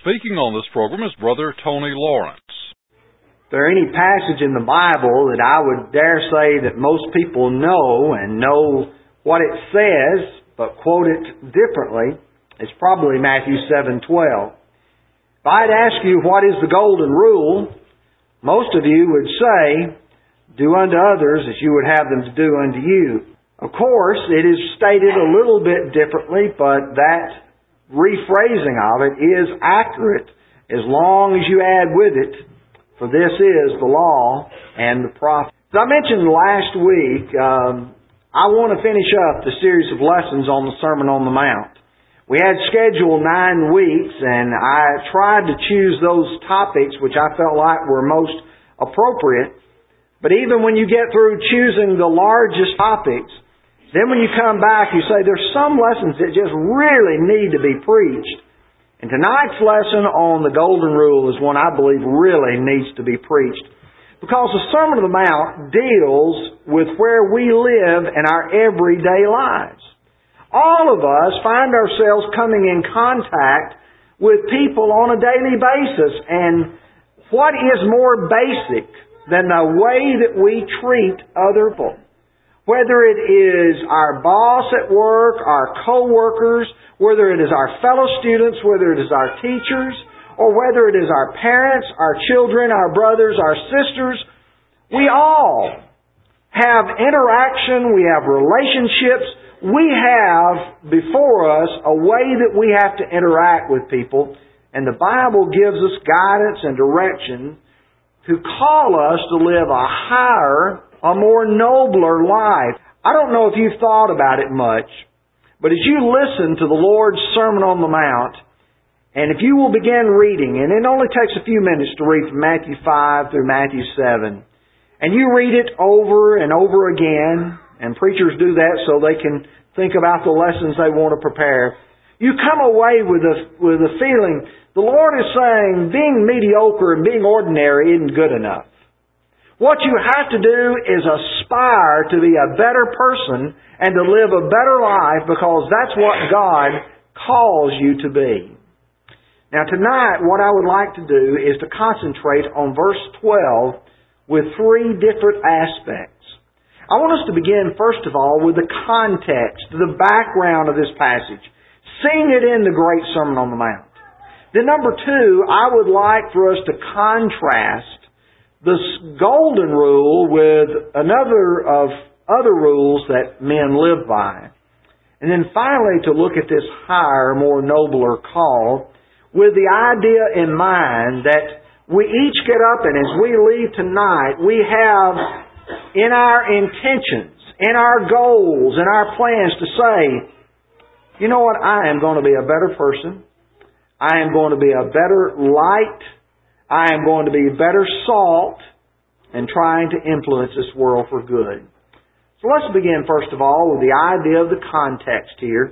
Speaking on this program is Brother Tony Lawrence. If there any passage in the Bible that I would dare say that most people know and know what it says, but quote it differently, it's probably Matthew 7:12. If I'd ask you what is the golden rule, most of you would say, do unto others as you would have them to do unto you. Of course, it is stated a little bit differently, but that rephrasing of it is accurate as long as you add with it, for this is the law and the prophets. As I mentioned last week, I want to finish up the series of lessons on the Sermon on the Mount. We had scheduled 9 weeks, and I tried to choose those topics which I felt like were most appropriate. But even when you get through choosing the largest topics, then when you come back, you say, there's some lessons that just really need to be preached. And tonight's lesson on the Golden Rule is one I believe really needs to be preached. Because the Sermon on the Mount deals with where we live in our everyday lives. All of us find ourselves coming in contact with people on a daily basis. And what is more basic than the way that we treat other people? Whether it is our boss at work, our co-workers, whether it is our fellow students, whether it is our teachers, or whether it is our parents, our children, our brothers, our sisters, we all have interaction, we have relationships, we have before us a way that we have to interact with people, and the Bible gives us guidance and direction to call us to live a higher, a more nobler life. I don't know if you've thought about it much, but as you listen to the Lord's Sermon on the Mount, and if you will begin reading, and it only takes a few minutes to read from Matthew 5 through Matthew 7, and you read it over and over again, and preachers do that so they can think about the lessons they want to prepare, you come away with a feeling, the Lord is saying being mediocre and being ordinary isn't good enough. What you have to do is aspire to be a better person and to live a better life, because that's what God calls you to be. Now tonight, what I would like to do is to concentrate on verse 12 with 3 different aspects. I want us to begin, first of all, with the context, the background of this passage, seeing it in the great Sermon on the Mount. Then number 2, I would like for us to contrast this golden rule with another of other rules that men live by. And then finally to look at this higher, more nobler call with the idea in mind that we each get up and as we leave tonight, we have in our intentions, in our goals, in our plans to say, you know what, I am going to be a better person. I am going to be a better light. I am going to be better salt and trying to influence this world for good. So let's begin first of all with the idea of the context here.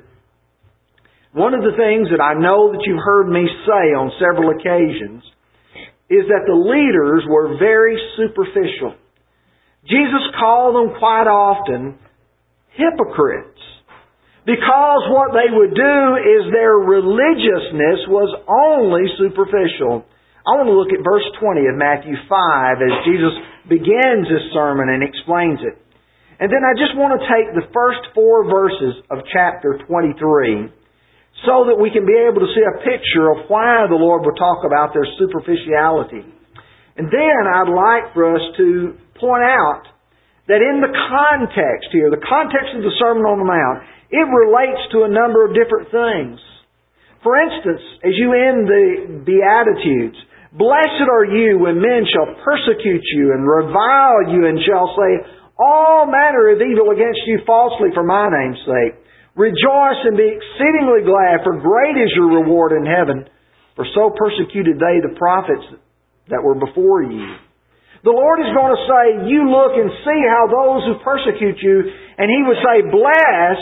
One of the things that I know that you've heard me say on several occasions is that the leaders were very superficial. Jesus called them quite often hypocrites, because what they would do is their religiousness was only superficial. I want to look at verse 20 of Matthew 5 as Jesus begins this sermon and explains it. And then I just want to take the first 4 verses of chapter 23 so that we can be able to see a picture of why the Lord will talk about their superficiality. And then I'd like for us to point out that in the context here, the context of the Sermon on the Mount, it relates to a number of different things. For instance, as you end the Beatitudes, blessed are you when men shall persecute you and revile you and shall say all manner of evil against you falsely for my name's sake. Rejoice and be exceedingly glad, for great is your reward in heaven. For so persecuted they the prophets that were before you. The Lord is going to say, you look and see how those who persecute you, and He would say, bless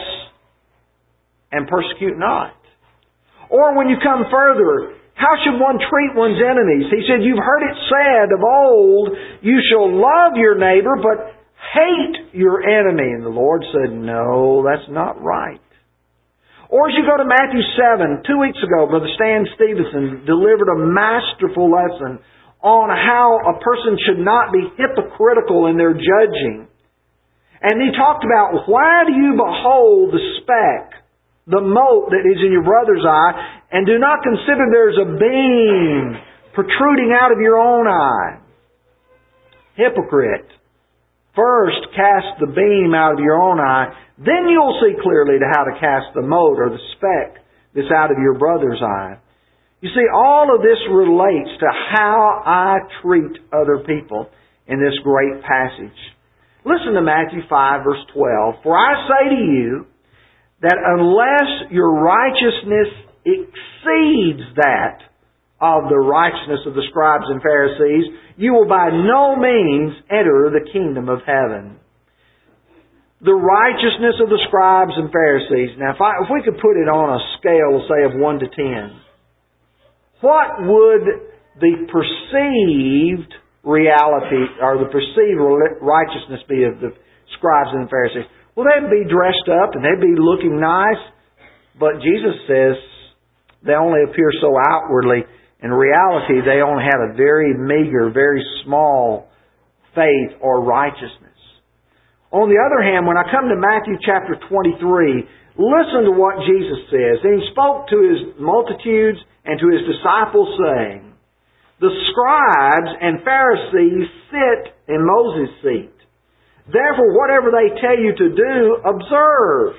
and persecute not. Or when you come further, how should one treat one's enemies? He said, you've heard it said of old, you shall love your neighbor, but hate your enemy. And the Lord said, no, that's not right. Or as you go to Matthew 7, 2 weeks ago, Brother Stan Stevenson delivered a masterful lesson on how a person should not be hypocritical in their judging. And he talked about, why do you behold the speck, the mote that is in your brother's eye, and do not consider there's a beam protruding out of your own eye? Hypocrite. First, cast the beam out of your own eye, then you'll see clearly to how to cast the mote or the speck that's out of your brother's eye. You see, all of this relates to how I treat other people in this great passage. Listen to Matthew 5, verse 12. For I say to you that unless your righteousness exceeds that of the righteousness of the scribes and Pharisees, you will by no means enter the kingdom of heaven. The righteousness of the scribes and Pharisees. Now, if we could put it on a scale, say, of 1 to 10, what would the perceived reality or the perceived righteousness be of the scribes and the Pharisees? Well, they'd be dressed up and they'd be looking nice, but Jesus says they only appear so outwardly. In reality, they only have a very meager, very small faith or righteousness. On the other hand, when I come to Matthew chapter 23, listen to what Jesus says. And He spoke to His multitudes and to His disciples, saying, the scribes and Pharisees sit in Moses' seat. Therefore, whatever they tell you to do, observe.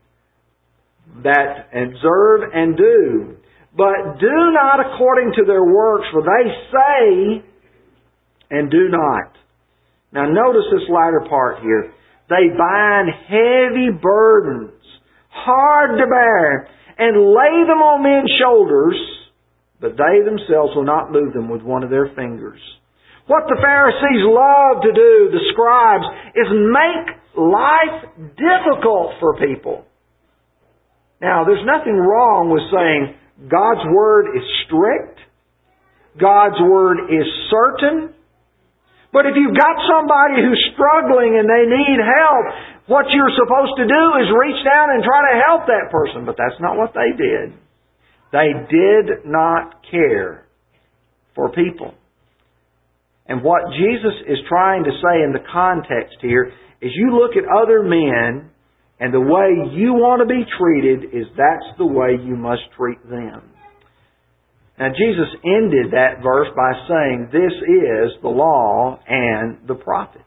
Observe and do. But do not according to their works, for they say and do not. Now notice this latter part here. They bind heavy burdens, hard to bear, and lay them on men's shoulders, but they themselves will not move them with one of their fingers. What the Pharisees love to do, the scribes, is make life difficult for people. Now, there's nothing wrong with saying God's Word is strict. God's Word is certain. But if you've got somebody who's struggling and they need help, what you're supposed to do is reach down and try to help that person. But that's not what they did. They did not care for people. And what Jesus is trying to say in the context here is you look at other men and the way you want to be treated is that's the way you must treat them. Now Jesus ended that verse by saying, this is the law and the prophets.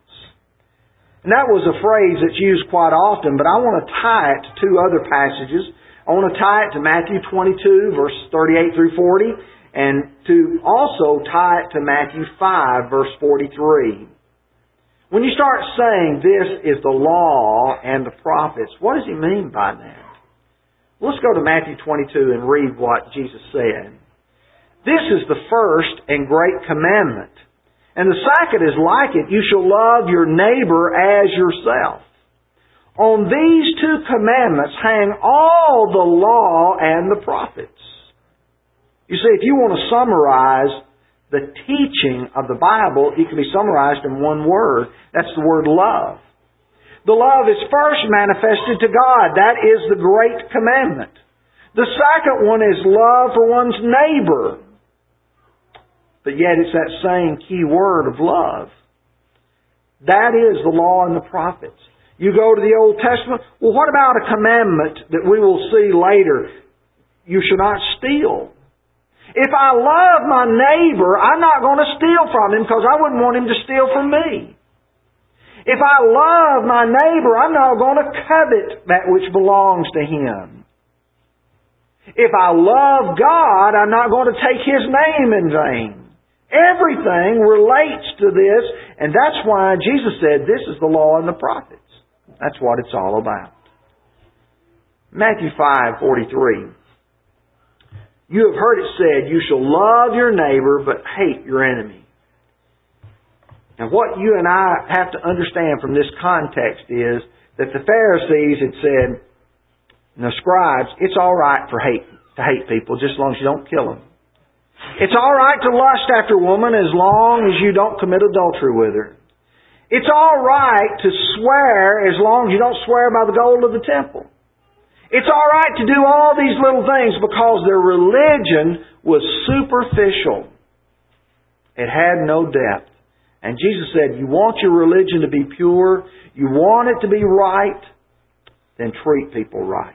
And that was a phrase that's used quite often, but I want to tie it to two other passages. I want to tie it to Matthew 22, verses 38 through 40, and to also tie it to Matthew 5, verse 43. When you start saying this is the law and the prophets, what does He mean by that? Well, let's go to Matthew 22 and read what Jesus said. This is the first and great commandment. And the second is like it. You shall love your neighbor as yourself. On these two commandments hang all the law and the prophets. You see, if you want to summarize the teaching of the Bible, it can be summarized in one word. That's the word love. The love is first manifested to God. That is the great commandment. The second one is love for one's neighbor. But yet it's that same key word of love. That is the law and the prophets. You go to the Old Testament, well, what about a commandment that we will see later? You shall not steal. If I love my neighbor, I'm not going to steal from him because I wouldn't want him to steal from me. If I love my neighbor, I'm not going to covet that which belongs to him. If I love God, I'm not going to take His name in vain. Everything relates to this, and that's why Jesus said this is the law and the prophets. That's what it's all about. Matthew 5:43. You have heard it said, you shall love your neighbor, but hate your enemy. Now what you and I have to understand from this context is that the Pharisees had said, and the scribes, it's all right to hate people just as long as you don't kill them. It's all right to lust after a woman as long as you don't commit adultery with her. It's all right to swear as long as you don't swear by the gold of the temple. It's all right to do all these little things because their religion was superficial. It had no depth. And Jesus said, you want your religion to be pure, you want it to be right, then treat people right.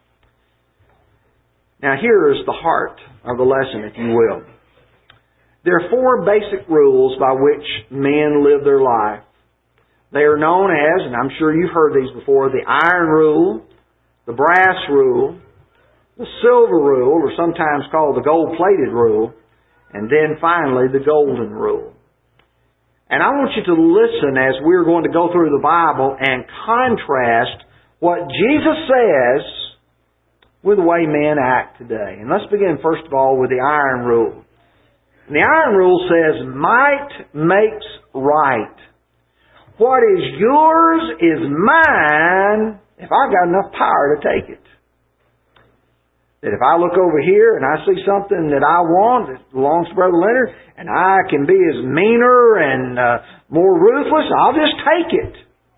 Now here is the heart of the lesson, if you will. There are 4 basic rules by which men live their life. They are known as, and I'm sure you've heard these before, the iron rule, the brass rule, the silver rule, or sometimes called the gold-plated rule, and then finally the golden rule. And I want you to listen as we're going to go through the Bible and contrast what Jesus says with the way men act today. And let's begin first of all with the iron rule. And the iron rule says, might makes right. What is yours is mine if I've got enough power to take it. That if I look over here and I see something that I want that belongs to Brother Leonard, and I can be as meaner and more ruthless, I'll just take it.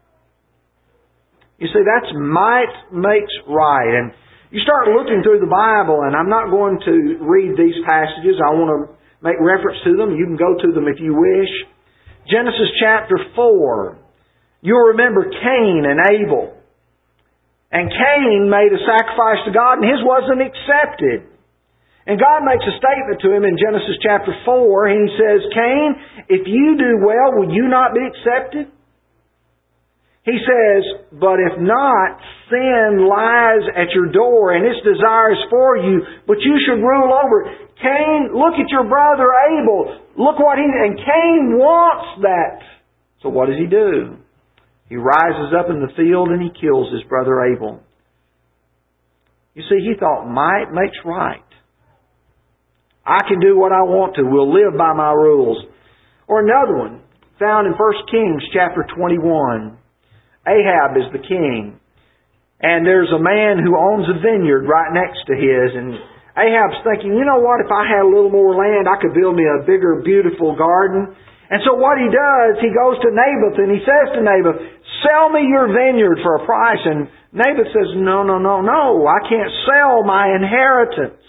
You see, that's might makes right. And you start looking through the Bible, and I'm not going to read these passages. I want to make reference to them. You can go to them if you wish. Genesis chapter 4. You'll remember Cain and Abel. And Cain made a sacrifice to God, and his wasn't accepted. And God makes a statement to him in Genesis chapter 4, and He says, Cain, if you do well, will you not be accepted? He says, but if not, sin lies at your door, and its desires for you, but you should rule over it. Cain, look at your brother Abel. Look what and Cain wants that. So what does he do? He rises up in the field and he kills his brother Abel. You see, he thought, might makes right. I can do what I want to. We'll live by my rules. Or another one, found in 1 Kings chapter 21. Ahab is the king. And there's a man who owns a vineyard right next to his. And Ahab's thinking, you know what, if I had a little more land, I could build me a bigger, beautiful garden. And so what he does, he goes to Naboth and he says to Naboth, sell me your vineyard for a price. And Naboth says, no, I can't sell my inheritance.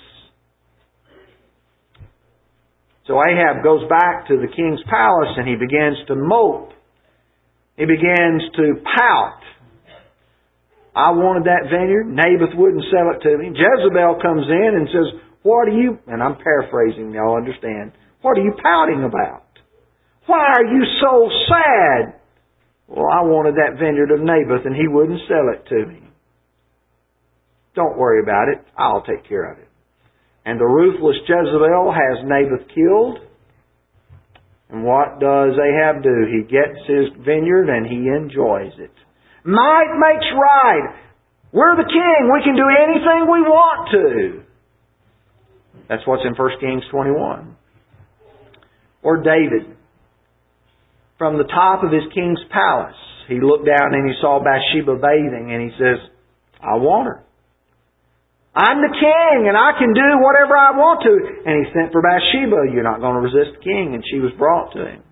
So Ahab goes back to the king's palace and he begins to mope. He begins to pout. I wanted that vineyard. Naboth wouldn't sell it to me. Jezebel comes in and says, what are you, and I'm paraphrasing, y'all understand, what are you pouting about? Why are you so sad? Well, I wanted that vineyard of Naboth and he wouldn't sell it to me. Don't worry about it. I'll take care of it. And the ruthless Jezebel has Naboth killed. And what does Ahab do? He gets his vineyard and he enjoys it. Might makes right. We're the king. We can do anything we want to. That's what's in 1 Kings 21. Or David. From the top of his king's palace, he looked down and he saw Bathsheba bathing and he says, I want her. I'm the king and I can do whatever I want to. And he sent for Bathsheba. You're not going to resist the king. And she was brought to him.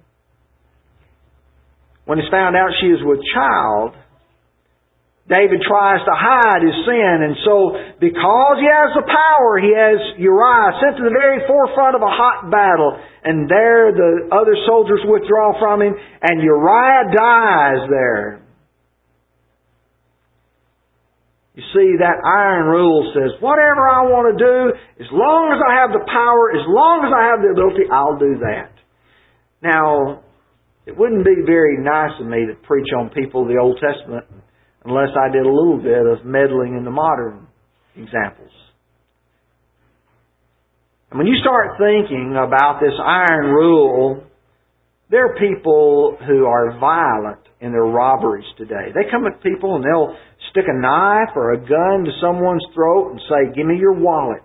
When he's found out she is with child, David tries to hide his sin. And so, because he has the power, he has Uriah sent to the very forefront of a hot battle. And there the other soldiers withdraw from him. And Uriah dies there. You see, that iron rule says, whatever I want to do, as long as I have the power, as long as I have the ability, I'll do that. Now, it wouldn't be very nice of me to preach on people of the Old Testament unless I did a little bit of meddling in the modern examples. And when you start thinking about this iron rule, there are people who are violent in their robberies today. They come at people and they'll stick a knife or a gun to someone's throat and say, give me your wallet.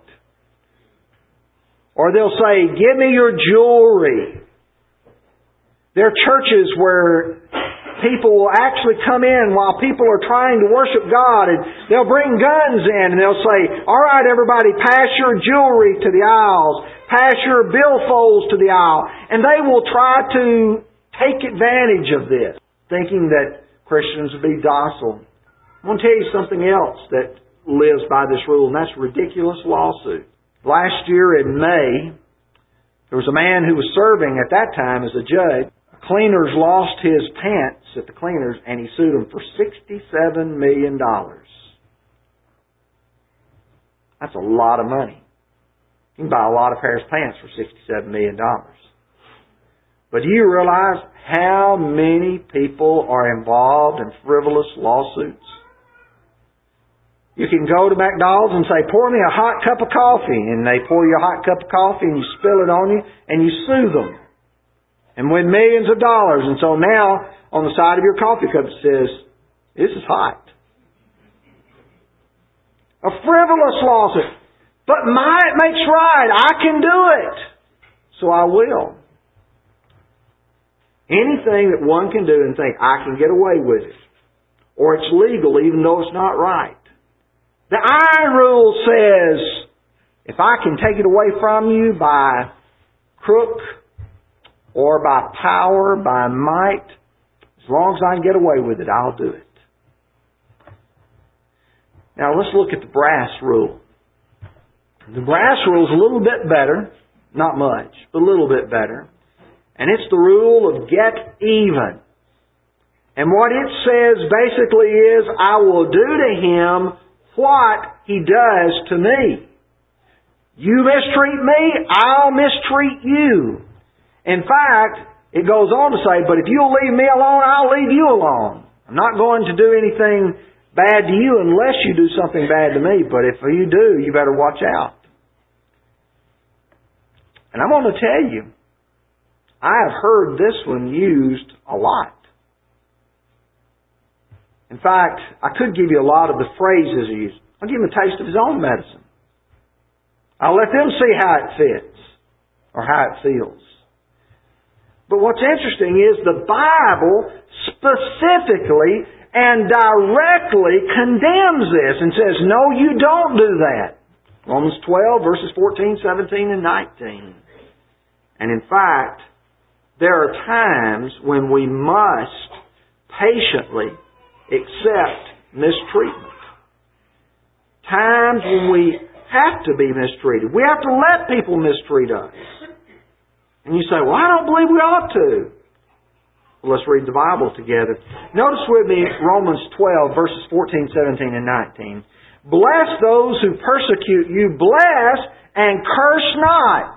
Or they'll say, give me your jewelry. There are churches where people will actually come in while people are trying to worship God, and they'll bring guns in and they'll say, all right, everybody, pass your jewelry to the aisles. Pass your billfolds to the aisle. And they will try to take advantage of this, thinking that Christians will be docile. I want to tell you something else that lives by this rule, and that's ridiculous lawsuit. Last year in May, there was a man who was serving at that time as a judge. Cleaners lost his pants at the cleaners, and he sued them for $67 million. That's a lot of money. You can buy a lot of pairs of pants for $67 million. But do you realize how many people are involved in frivolous lawsuits? You can go to McDonald's and say, pour me a hot cup of coffee. And they pour you a hot cup of coffee and you spill it on you and you sue them. And win millions of dollars. And so now, on the side of your coffee cup it says, this is hot. A frivolous lawsuit. But might makes right. I can do it. So I will. Anything that one can do and think, I can get away with it. Or it's legal even though it's not right. The iron rule says, if I can take it away from you by crook or by power, by might, as long as I can get away with it, I'll do it. Now let's look at the brass rule. The brass rule is a little bit better, not much, but a little bit better. And it's the rule of get even. And what it says basically is, I will do to him what he does to me. You mistreat me, I'll mistreat you. In fact, it goes on to say, but if you'll leave me alone, I'll leave you alone. I'm not going to do anything bad to you unless you do something bad to me. But if you do, you better watch out. And I'm going to tell you, I have heard this one used a lot. In fact, I could give you a lot of the phrases used. I'll give him a taste of his own medicine. I'll let them see how it fits or how it feels. But what's interesting is the Bible specifically and directly condemns this and says, no, you don't do that. Romans 12, verses 14, 17, and 19. And in fact, there are times when we must patiently accept mistreatment. Times when we have to be mistreated. We have to let people mistreat us. And you say, well, I don't believe we ought to. Well, let's read the Bible together. Notice with me Romans 12, verses 14, 17, and 19. Bless those who persecute you. Bless and curse not.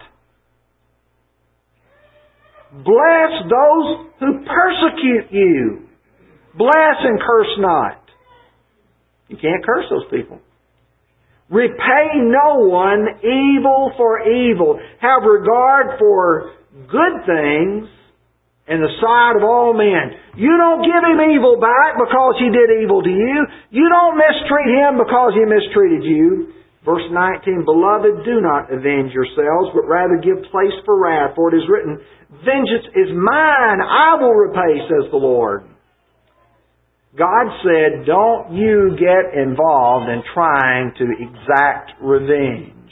Bless those who persecute you. Bless and curse not. You can't curse those people. Repay no one evil for evil. Have regard for good things in the sight of all men. You don't give him evil back because he did evil to you. You don't mistreat him because he mistreated you. Verse 19, Beloved, do not avenge yourselves, but rather give place for wrath. For it is written, Vengeance is mine, I will repay, says the Lord. God said, don't you get involved in trying to exact revenge.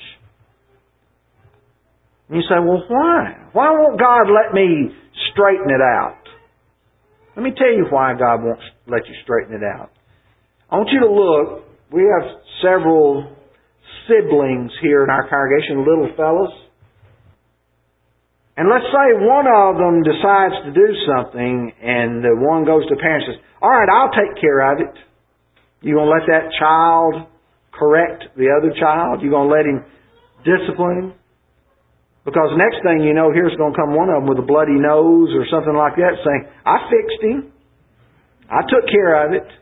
And you say, well, why? Why won't God let me straighten it out? Let me tell you why God won't let you straighten it out. I want you to look. We have several siblings here in our congregation, little fellas. And let's say one of them decides to do something and the one goes to the parents and says, all right, I'll take care of it. You going to let that child correct the other child? You going to let him discipline him? Because next thing you know, here's going to come one of them with a bloody nose or something like that saying, I fixed him. I took care of it.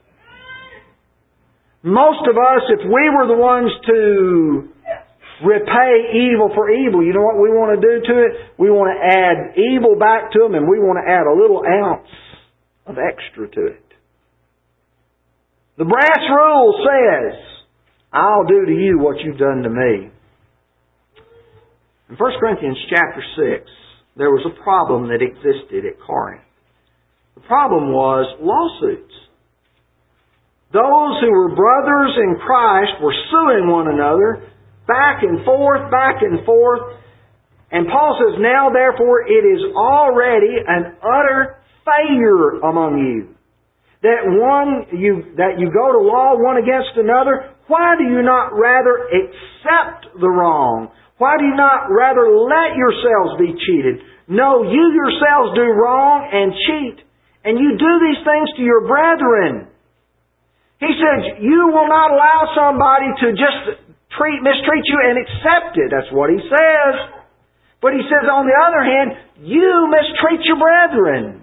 Most of us, if we were the ones to repay evil for evil, you know what we want to do to it? We want to add evil back to them and we want to add a little ounce of extra to it. The brass rule says, I'll do to you what you've done to me. In 1 Corinthians chapter 6, there was a problem that existed at Corinth. The problem was lawsuits. Those who were brothers in Christ were suing one another back and forth, back and forth. And Paul says, now therefore it is already an utter failure among you. That you go to law one against another, Why do you not rather accept the wrong? Why do you not rather let yourselves be cheated? No, you yourselves do wrong and cheat, and you do these things to your brethren. He says, you will not allow somebody to just mistreat you and accept it. That's what he says. But he says, on the other hand, you mistreat your brethren.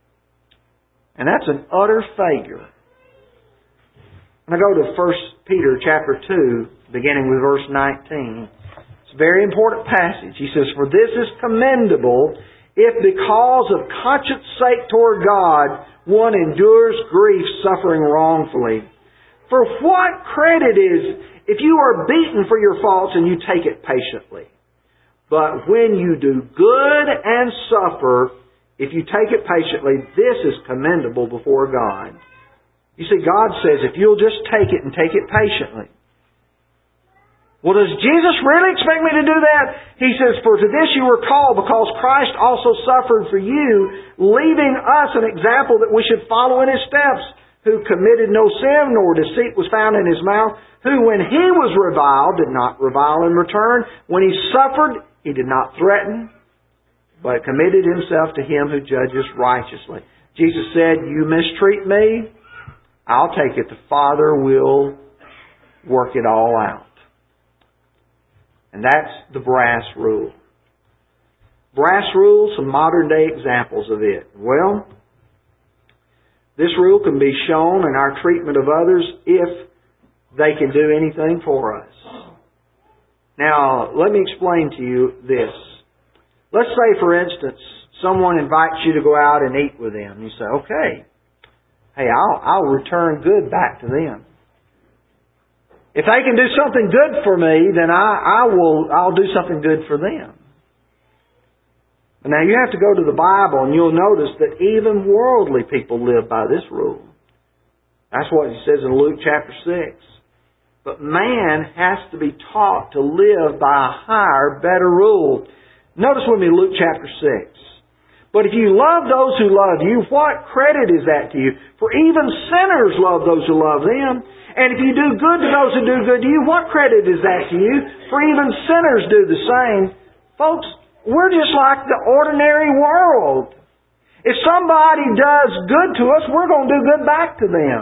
And that's an utter failure. And I go to 1 Peter chapter 2, beginning with verse 19. It's a very important passage. He says, for this is commendable if because of conscience sake toward God one endures grief suffering wrongfully. For what credit is if you are beaten for your faults and you take it patiently? But when you do good and suffer, if you take it patiently, this is commendable before God. You see, God says, if you'll just take it and take it patiently. Well, does Jesus really expect me to do that? He says, for to this you were called, because Christ also suffered for you, leaving us an example that we should follow in His steps, who committed no sin, nor deceit was found in His mouth, who when He was reviled, did not revile in return. When He suffered, He did not threaten, but committed Himself to Him who judges righteously. Jesus said, you mistreat me, I'll take it. The Father will work it all out. And that's the brass rule. Brass rule, some modern day examples of it. Well, this rule can be shown in our treatment of others if they can do anything for us. Now, let me explain to you this. Let's say, for instance, someone invites you to go out and eat with them. You say, okay, hey, I'll return good back to them. If they can do something good for me, then I'll do something good for them. Now you have to go to the Bible and you'll notice that even worldly people live by this rule. That's what He says in Luke chapter 6. But man has to be taught to live by a higher, better rule. Notice with me Luke chapter 6. But if you love those who love you, what credit is that to you? For even sinners love those who love them. And if you do good to those who do good to you, what credit is that to you? For even sinners do the same. Folks, we're just like the ordinary world. If somebody does good to us, we're going to do good back to them.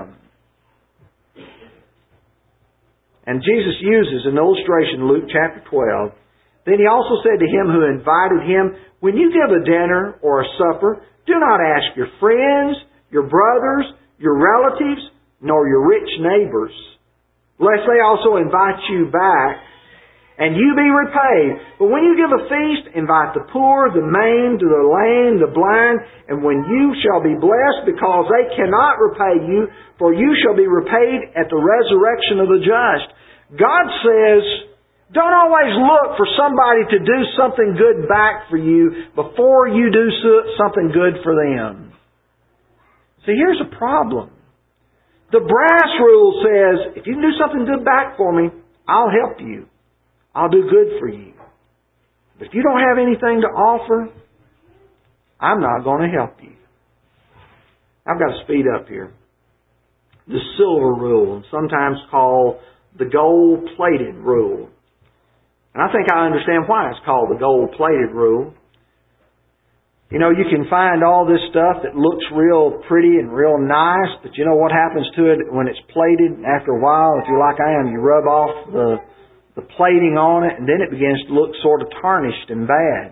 And Jesus uses an illustration in Luke chapter 12. Then He also said to him who invited him, when you give a dinner or a supper, do not ask your friends, your brothers, your relatives, nor your rich neighbors, lest they also invite you back, and you be repaid. But when you give a feast, invite the poor, the maimed, the lame, the blind, and when you shall be blessed, because they cannot repay you, for you shall be repaid at the resurrection of the just. God says, don't always look for somebody to do something good back for you before you do something good for them. See, here's a problem. The brass rule says, if you can do something good back for me, I'll help you. I'll do good for you. But if you don't have anything to offer, I'm not going to help you. I've got to speed up here. The silver rule, sometimes called the gold-plated rule. And I think I understand why it's called the gold-plated rule. You know, you can find all this stuff that looks real pretty and real nice, but you know what happens to it when it's plated? After a while, if you're like I am, you rub off the plating on it, and then it begins to look sort of tarnished and bad.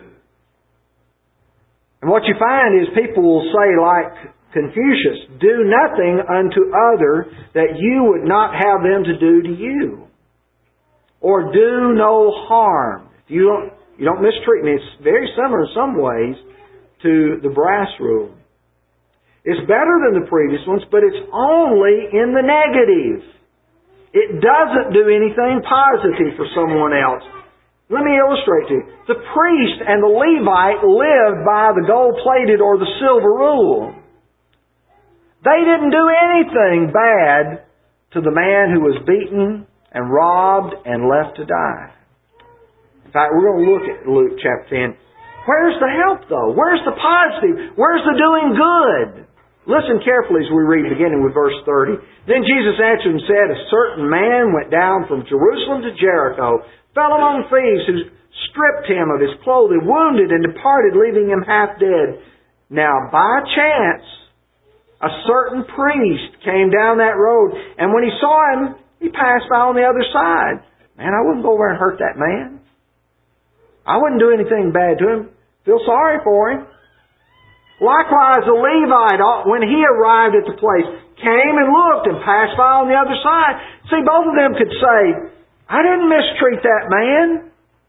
And what you find is people will say, like Confucius, do nothing unto other that you would not have them to do to you. Or do no harm. If you don't mistreat me. It's very similar in some ways to the brass rule. It's better than the previous ones, but it's only in the negative. It doesn't do anything positive for someone else. Let me illustrate to you. The priest and the Levite lived by the gold-plated or the silver rule. They didn't do anything bad to the man who was beaten and robbed and left to die. In fact, we're going to look at Luke chapter 10. Where's the help, though? Where's the positive? Where's the doing good? Listen carefully as we read, beginning with verse 30. Then Jesus answered and said, A certain man went down from Jerusalem to Jericho, fell among thieves who stripped him of his clothing, wounded, and departed, leaving him half dead. Now, by chance, a certain priest came down that road, and when he saw him, he passed by on the other side. Man, I wouldn't go over and hurt that man. I wouldn't do anything bad to him. Feel sorry for him. Likewise, the Levite, when he arrived at the place, came and looked and passed by on the other side. See, both of them could say, I didn't mistreat that man.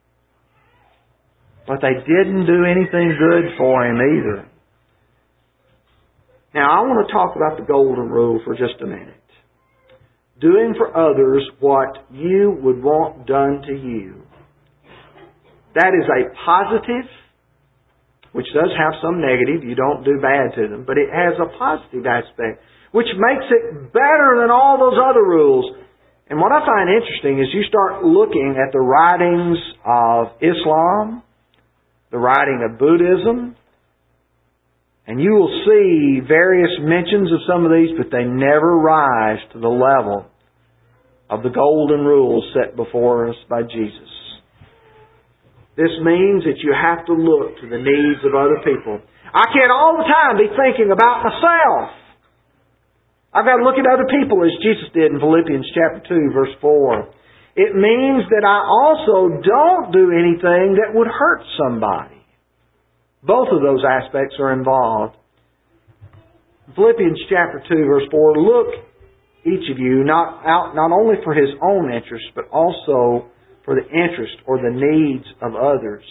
But they didn't do anything good for him either. Now, I want to talk about the golden rule for just a minute. Doing for others what you would want done to you. That is a positive, which does have some negative. You don't do bad to them. But it has a positive aspect, which makes it better than all those other rules. And what I find interesting is you start looking at the writings of Islam, the writing of Buddhism, and you will see various mentions of some of these, but they never rise to the level of the golden rules set before us by Jesus. This means that you have to look to the needs of other people. I can't all the time be thinking about myself. I've got to look at other people as Jesus did in Philippians chapter 2, verse 4. It means that I also don't do anything that would hurt somebody. Both of those aspects are involved. Philippians chapter 2, verse 4, look, each of you, not only for his own interest, but also for the interest or the needs of others.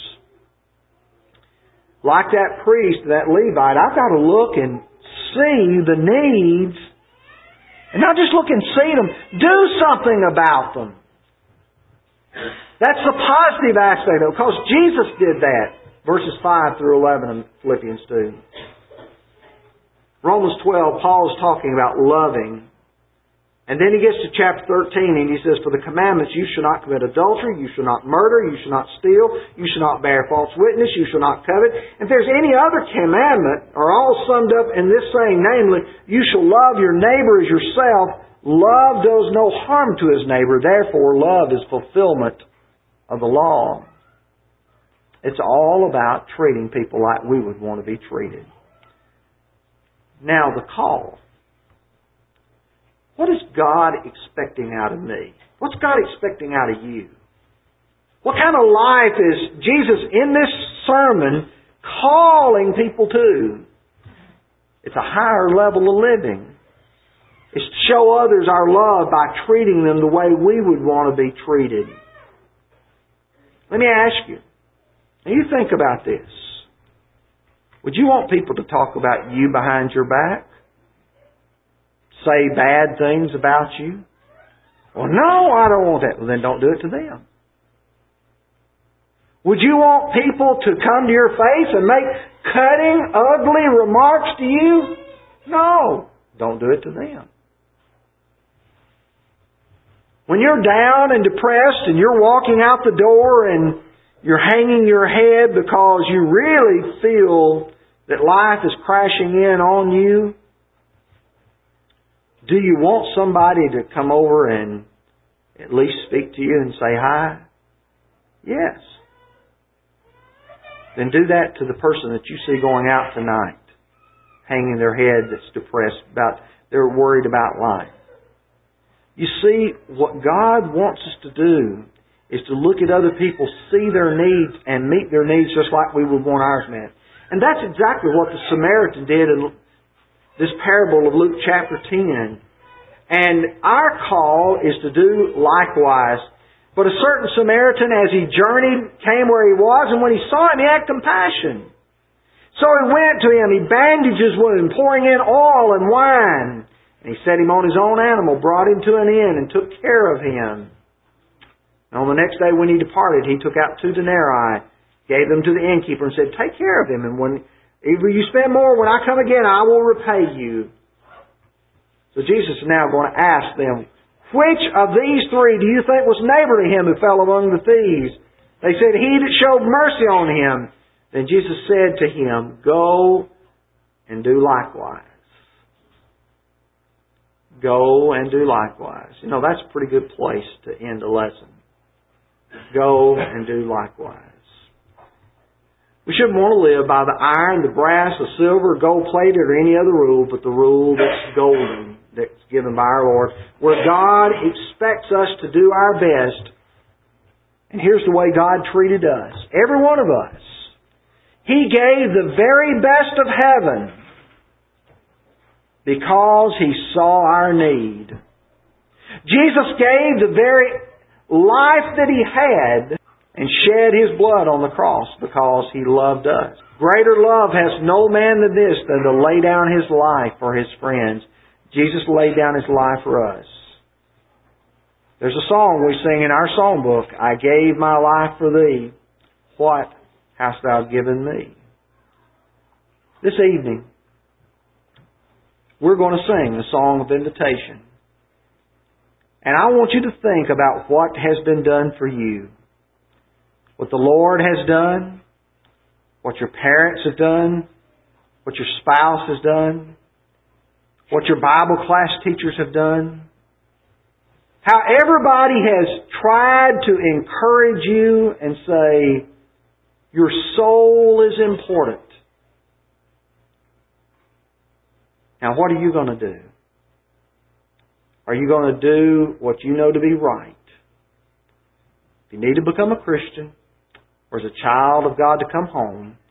Like that priest, that Levite, I've got to look and see the needs, and not just look and see them, do something about them. That's the positive aspect of it, because Jesus did that. Verses 5 through 11 in Philippians 2. Romans 12, Paul is talking about loving. And then he gets to chapter 13 and he says, For the commandments, you shall not commit adultery, you shall not murder, you shall not steal, you shall not bear false witness, you shall not covet. If there's any other commandment, are all summed up in this saying, namely, you shall love your neighbor as yourself. Love does no harm to his neighbor, therefore love is fulfillment of the law. It's all about treating people like we would want to be treated. Now, the call. What is God expecting out of me? What's God expecting out of you? What kind of life is Jesus in this sermon calling people to? It's a higher level of living. It's to show others our love by treating them the way we would want to be treated. Let me ask you. Now you think about this. Would you want people to talk about you behind your back? Say bad things about you? Well, no, I don't want that. Well, then don't do it to them. Would you want people to come to your face and make cutting, ugly remarks to you? No, don't do it to them. When you're down and depressed and you're walking out the door and you're hanging your head because you really feel that life is crashing in on you, do you want somebody to come over and at least speak to you and say hi? Yes. Then do that to the person that you see going out tonight, hanging their head that's depressed, they're worried about life. You see, what God wants us to do is to look at other people, see their needs, and meet their needs just like we would want ours met. And that's exactly what the Samaritan did in this parable of Luke chapter 10. And our call is to do likewise. But a certain Samaritan, as he journeyed, came where he was, and when he saw him, he had compassion. So he went to him, he bandaged his wound, pouring in oil and wine. And he set him on his own animal, brought him to an inn, and took care of him. And on the next day when he departed, he took out 2 denarii, gave them to the innkeeper, and said, Take care of him, and when either you spend more, when I come again, I will repay you. So Jesus is now going to ask them, Which of these 3 do you think was neighbor to him who fell among the thieves? They said, He that showed mercy on him. Then Jesus said to him, Go and do likewise. Go and do likewise. You know, that's a pretty good place to end a lesson. Go and do likewise. We shouldn't want to live by the iron, the brass, the silver, gold-plated, or any other rule, but the rule that's golden, that's given by our Lord, where God expects us to do our best. And here's the way God treated us. Every one of us. He gave the very best of heaven because He saw our need. Jesus gave the very life that He had and shed His blood on the cross because He loved us. Greater love has no man than this, than to lay down his life for his friends. Jesus laid down His life for us. There's a song we sing in our songbook, I gave my life for Thee. What hast Thou given me? This evening, we're going to sing the song of invitation. And I want you to think about what has been done for you. What the Lord has done, what your parents have done, what your spouse has done, what your Bible class teachers have done. How everybody has tried to encourage you and say, your soul is important. Now what are you going to do? Are you going to do what you know to be right? If you need to become a Christian, or as a child of God to come home,